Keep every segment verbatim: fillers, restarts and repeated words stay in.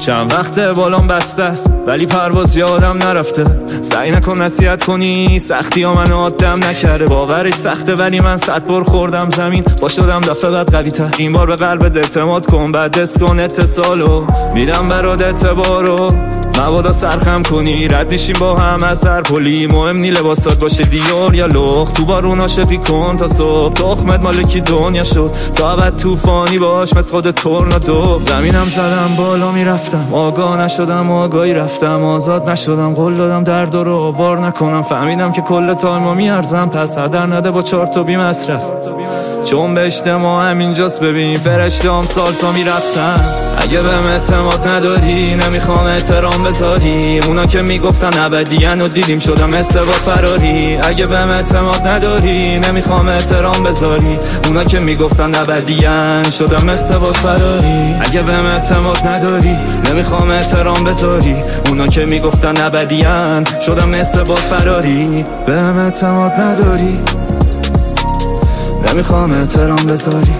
چند وقته بالام بسته است ولی پرواز یادم نرفته. سعی نکن نصیحت کنی، سختی ها من آدم نکرده. باورش سخته ولی من صد بار خوردم زمین، با شدم دفعه بعد قوی تر. این بار به قلبت اعتماد کن، بعد دست کن اتصالو، میدم برات اعتبارو. مبادا سرخم کنی، رد میشیم با هم از هر پلی. مهم نی لباسات باشه دیور یا لخت، تو بارون عاشقی کن تا صبح. تخمت مالکی دنیا شد تا ابد طوفانی باش مثل خود تورنادو. زمینم زدم بالا میرفتم، آگاه نشدم آگاهی رفتم. آزاد نشدم قول دادم درد رو آوار نکنم. فهمیدم که کل تایما میارزم، پس هدر نده با چهار تا بی مصرف. چون به اجتماع همینجاست ببین، فرشته هم سالسا میرقصن. اگه بهم اعتماد نداری نمیخوام احترام بذاری. اونا که میگفتن ابدیان و دیدیم شدم مثل با فراری. اگه بهم اعتماد نداری نمیخوام احترام بذاری. اونا که میگفتن ابدیان شدم مثل با فراری. اگه بهم اعتماد نداری نمیخوام احترام بذاری. اونا که میگفتن ابدیان شدم مثل با فراری. بهم اعتماد نداری نمیخوام احترام بذاری.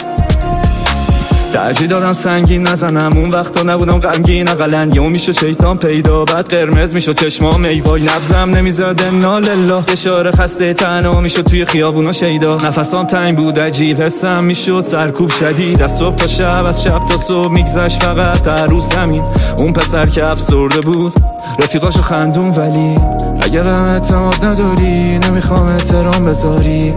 ترجیح دادم سنگین نزنم، اون وقتا نبودم غمگین اقلن. یهو میشه شیطان پیدا، بعد قرمز میشه چشمام ایوای. نبضم نمیزد انا لله، اشاره خسته تنها میشد توی خیابونا شیدا. نفسام تنگ بود عجیب، حسم میشد سرکوب شدید. از صبح تا شب، از شب تا صبح میگذشت فقط هر روز زمین. اون پسر که افسرده بود رفیقاشو خندون، ولی اگه بهم اعتماد نداری نمیخوام احترام بذاری.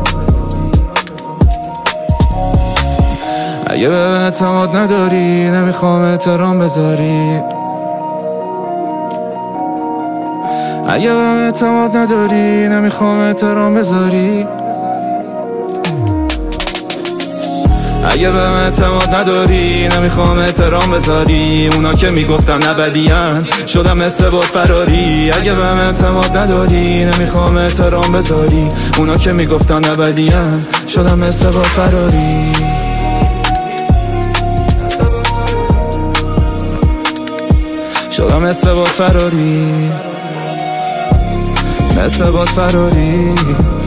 اگه بهم اعتماد نداری نمیخوام احترام بذاری. اگه بهم اعتماد نداری نمیخوام احترام بذاری. اگه بهم اعتماد نداری نمیخوام احترام بذاری. اونا که میگفتن ابدیان شدم مثل با فراری. اگه بهم اعتماد نداری نمیخوام احترام بذاری. اونا که میگفتن ابدیان شدم مثل با فراری. شدم مثل باد فراری، مثل باد فراری.